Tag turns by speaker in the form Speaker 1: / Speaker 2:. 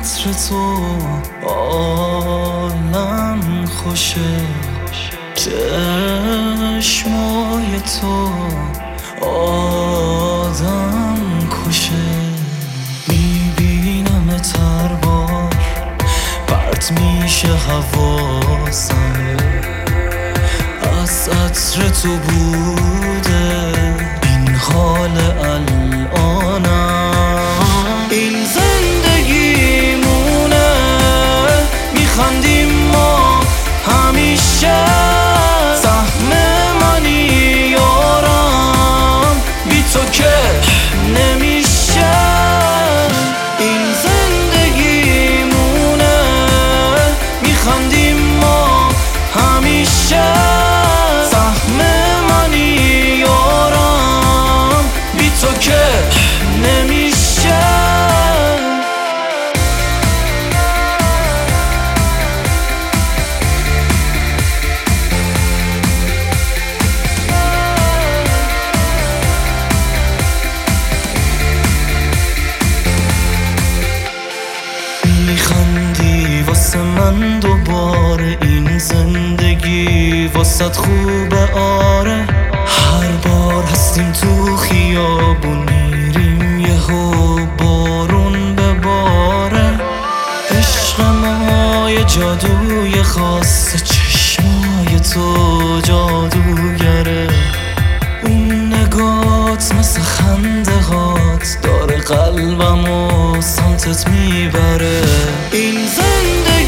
Speaker 1: عطر تو عالم خوشه، چشمای تو آدم کشه. میبینم هر بار پرت میشه حواسم، از عطر تو بوده این حال الانم. این زندگیمونه میخندیم ما همیشه، سهم منی یارم بی تو که نمیشه. این زندگیمونه میخندیم ما همیشه، سهم منی یارم بی تو که نمیشه. میخندی واسه من دوباره، این زندگی واسه خوبه آره. هر بار هستیم تو خیابون میریم یهو بارون بباره. عشق ما یه جادوی خاصه، چشمای تو جادوگره. اون نگات مثل خنده هات داره قلبمو سمتت میبره. این زندگی